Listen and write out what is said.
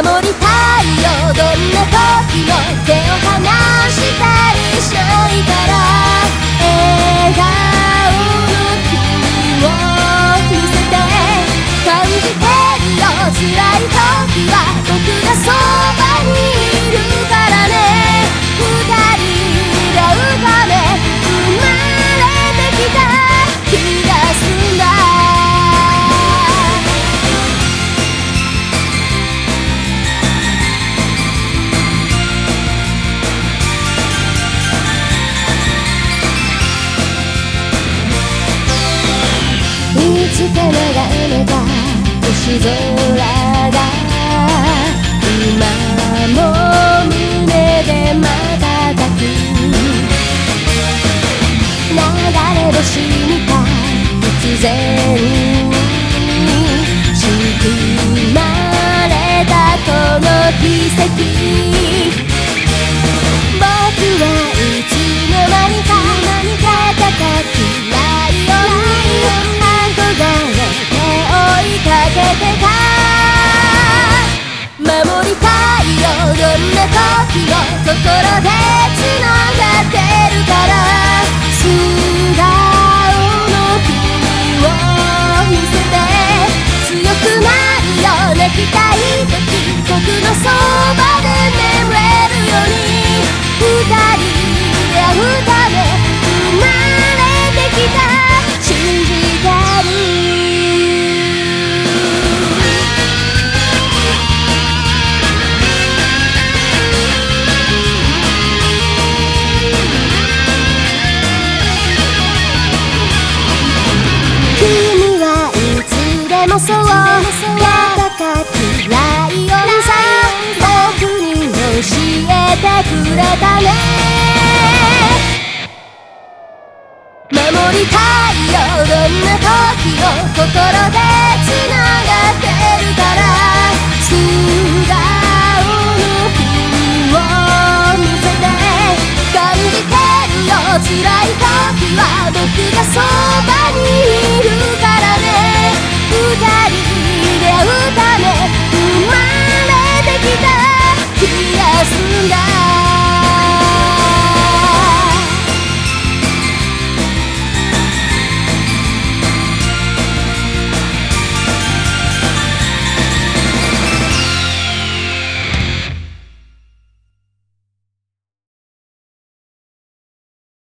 守りたいよ、どんな時も手を離したりしないから。笑顔の君を見せて感じてるよ、辛い時は僕がそばにいるからね。二人で歌で生まれてきた気がすんだ。いつか眺めた星空が今も胸で瞬く。流れ星みた必然に仕組まれたこの奇跡。僕はいつの間にか高きライオンに憧れて追いかけてた。守りたいよ、どんな時も心で繋がってるから。素顔の君を見せて強くなるよ、泣きたい時僕のそばで眠れるように。二人で会うため生まれてきた信じてる。君はいつでもそう高きライオンさ、僕に教えてくれたね。守りたいよ、どんな時も心で